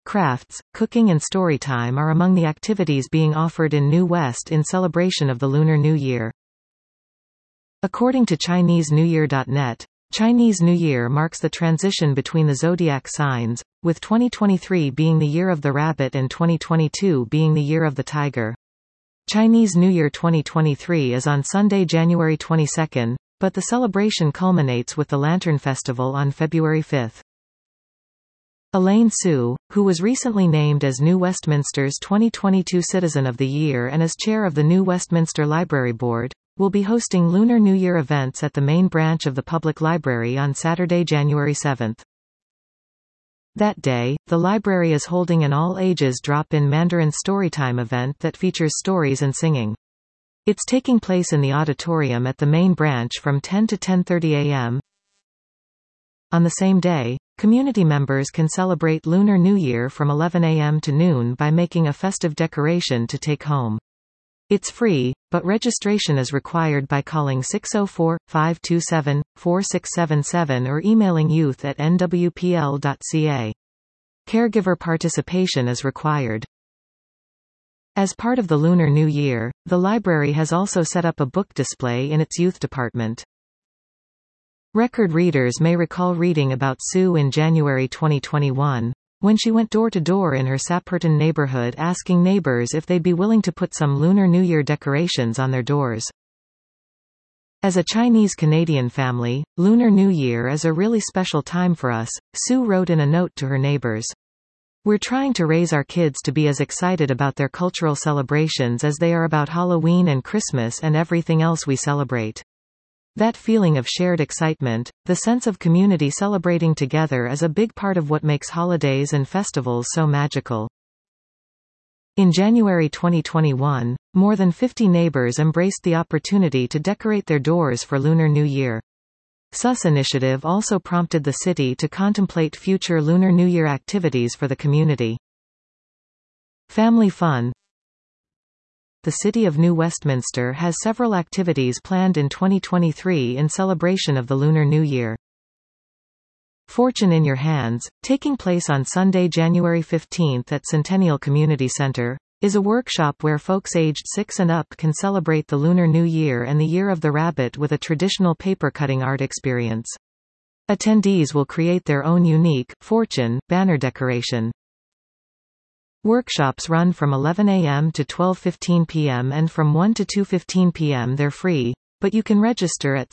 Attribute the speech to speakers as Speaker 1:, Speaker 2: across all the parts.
Speaker 1: crafts, cooking and storytime are among the activities being offered in New West in celebration of the Lunar New Year. According to ChineseNewYear.net, Chinese New Year marks the transition between the zodiac signs, with 2023 being the year of the rabbit and 2022 being the year of the tiger. Chinese New Year 2023 is on Sunday, January 22, but the celebration culminates with the Lantern Festival on February 5. Elaine Hsu, who was recently named as New Westminster's 2022 Citizen of the Year and as chair of the New Westminster Library Board, will be hosting Lunar New Year events at the main branch of the public library on Saturday, January 7. That day, the library is holding an all-ages drop-in Mandarin Storytime event that features stories and singing. It's taking place in the auditorium at the main branch from 10 to 10:30 a.m. On the same day, community members can celebrate Lunar New Year from 11 a.m. to noon by making a festive decoration to take home. It's free, but registration is required by calling 604-527-4677 or emailing youth@nwpl.ca. Caregiver participation is required. As part of the Lunar New Year, the library has also set up a book display in its youth department. Record readers may recall reading about Hsu in January 2021, when she went door-to-door in her Sapperton neighborhood asking neighbors if they'd be willing to put some Lunar New Year decorations on their doors. As a Chinese-Canadian family, Lunar New Year is a really special time for us, Hsu wrote in a note to her neighbors. We're trying to raise our kids to be as excited about their cultural celebrations as they are about Halloween and Christmas and everything else we celebrate. That feeling of shared excitement, the sense of community celebrating together, is a big part of what makes holidays and festivals so magical. In January 2021, more than 50 neighbors embraced the opportunity to decorate their doors for Lunar New Year. Hsu's initiative also prompted the city to contemplate future Lunar New Year activities for the community. Family fun. The City of New Westminster has several activities planned in 2023 in celebration of the Lunar New Year. Fortune in Your Hands, taking place on Sunday, January 15 at Centennial Community Center, is a workshop where folks aged 6 and up can celebrate the Lunar New Year and the Year of the Rabbit with a traditional paper-cutting art experience. Attendees will create their own unique fortune banner decoration. Workshops run from 11 a.m. to 12:15 p.m. and from 1 to 2:15 p.m. They're free, but you can register at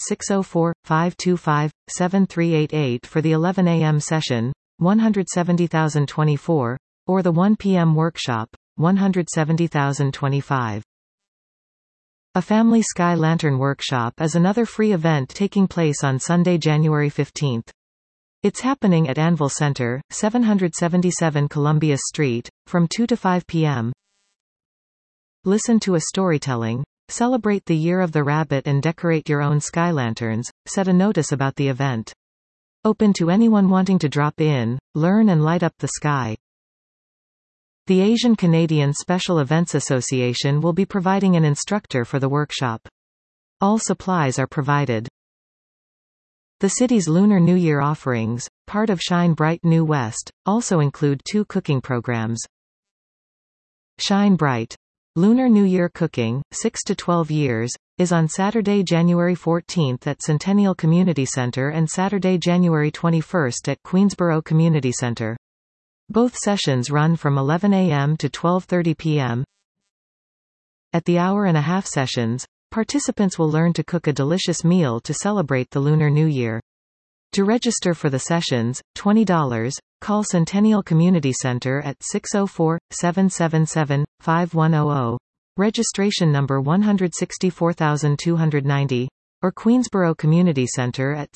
Speaker 1: 604-525-7388 for the 11 a.m. session, 170,024, or the 1 p.m. workshop, 170,025. A Family Sky Lantern Workshop is another free event taking place on Sunday, January 15. It's happening at Anvil Center, 777 Columbia Street, from 2 to 5 p.m. Listen to a storytelling, celebrate the Year of the Rabbit and decorate your own sky lanterns, said a notice about the event. Open to anyone wanting to drop in, learn and light up the sky. The Asian Canadian Special Events Association will be providing an instructor for the workshop. All supplies are provided. The city's Lunar New Year offerings, part of Shine Bright New West, also include 2 cooking programs. Shine Bright. Lunar New Year Cooking, 6 to 12 years, is on Saturday, January 14 at Centennial Community Center and Saturday, January 21 at Queensborough Community Center. Both sessions run from 11 a.m. to 12:30 p.m. At the hour-and-a-half sessions, participants will learn to cook a delicious meal to celebrate the Lunar New Year. To register for the sessions, $20, call Centennial Community Center at 604-777-5100, registration number 164290, or Queensborough Community Center at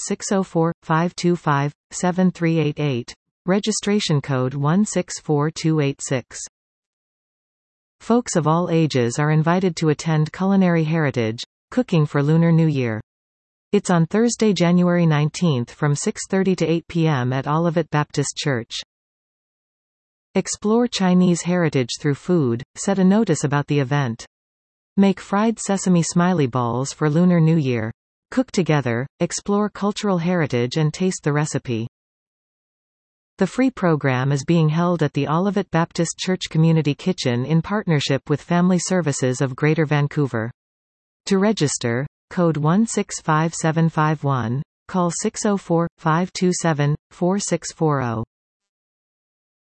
Speaker 1: 604-525-7388, registration code 164286. Folks of all ages are invited to attend Culinary Heritage, Cooking for Lunar New Year. It's on Thursday, January 19 from 6:30 to 8 p.m. at Olivet Baptist Church. Explore Chinese heritage through food, said a notice about the event. Make fried sesame smiley balls for Lunar New Year. Cook together, explore cultural heritage and taste the recipe. The free program is being held at the Olivet Baptist Church Community Kitchen in partnership with Family Services of Greater Vancouver. To register, code 165751, call 604-527-4640.